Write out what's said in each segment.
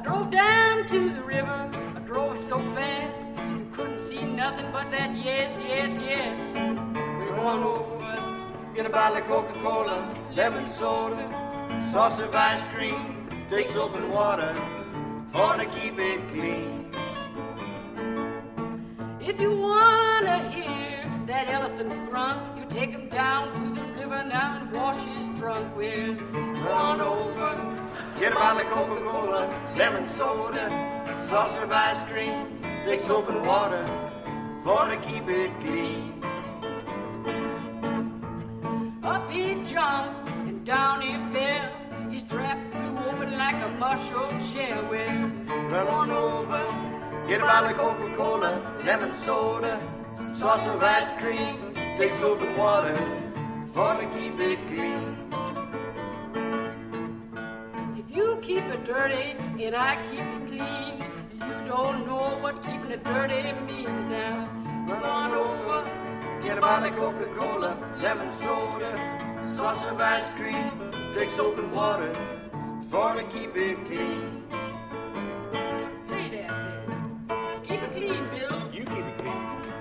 drove down to the river. I drove so fast, you couldn't see nothing but that yes, yes, yes. We're going over, get a bottle of Coca-Cola, lemon soda, saucer of ice cream, take soap and water for to keep it clean. If you wanna hear that elephant grunt, you take him down to the river now and wash his trunk. We're going over, get a bottle of Coca-Cola, lemon soda, saucer of ice cream, take soap and water for to keep it clean. Up he jumped and down he fell. His trap flew open like a mushroom shell. We're going over, get a bottle of Coca-Cola, lemon soda, saucer of ice cream, take soap and water for to keep it clean. If you keep it dirty and I keep it clean, you don't know what keeping it dirty means now. We're going over, get a bottle of Coca-Cola, lemon soda, saucer of ice cream, take soap and water for to keep it clean. Play that thing. Keep it clean, Bill. You keep it clean.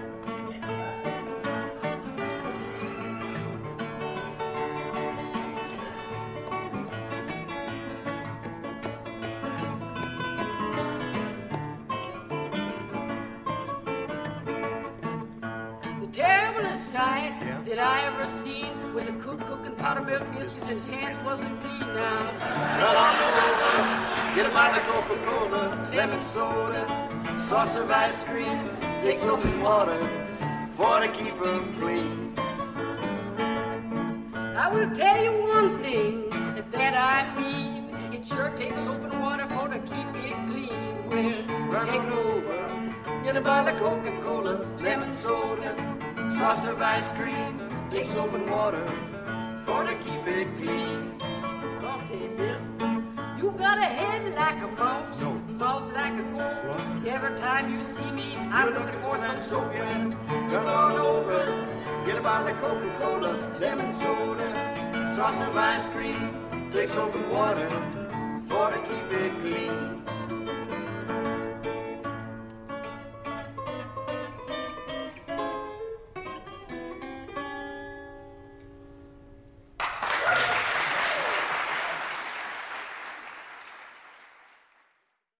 The terriblest sight that I ever seen was a cook cooking powder milk biscuits and his hands wasn't clean now. Run on over, get a bottle of Coca-Cola, lemon soda, saucer of ice cream, take soap and water for to keep them clean. I will tell you one thing that I mean. It sure takes soap and water for to keep it clean. Well, Run on over, get a bottle of Coca-Cola, lemon soda, saucer of ice cream, take soap and water for to keep it clean. okay, Bill. You got a head like a mouse, No. mouth like a goat. What? Every time you see me, I'm looking for some soap. Run on over, get a bottle of Coca-Cola, lemon soda, saucer of ice cream, take soap and water for to keep it clean.